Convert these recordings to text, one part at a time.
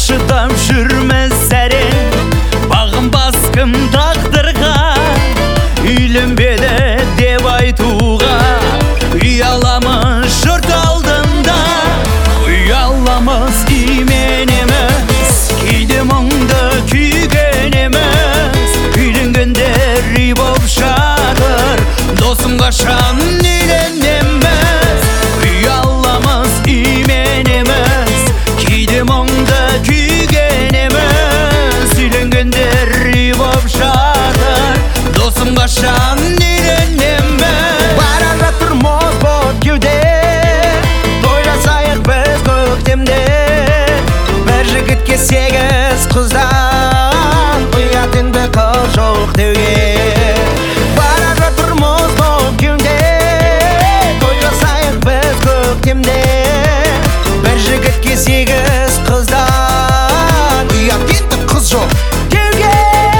шыдап жүрмес сәрен, бағым баскым тағдырға, үйленбеді деп айтуға. Ұяламыз жұрт алдында, ұяламыз именеміз, кейде мұңды күйгенеміз. Үйленгендер үй боп жатыр, досым қашан үйленеміз. Ұяламыз именеміз, кейде мұңды күйгенеміз. Үйленгендер үй боп жатыр, досым қашан үйленеміз. Бара жатыр мұз боп кеуде, той жасайық біз көктемде. Бір жігітке 8 қыздан, ұят енді қыз жоқ деуге. Бара жатыр мұз боп кеуде, той жасайық біз көктемде. Бір жігітке 8 қыздан, ұят енді қыз жоқ деуге.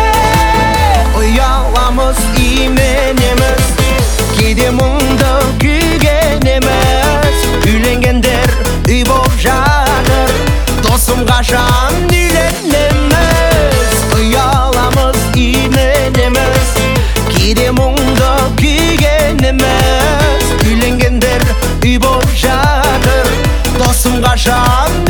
Ұяламыз именеміз, кейде мұңды күйгенеміз. Үйленгендер үй боп жатыр, досым қашан үйленеміз. Ұяламыз именеміз, кейде мұңды күйгенеміз. Үйленгендер үй боп жатыр, досым қашан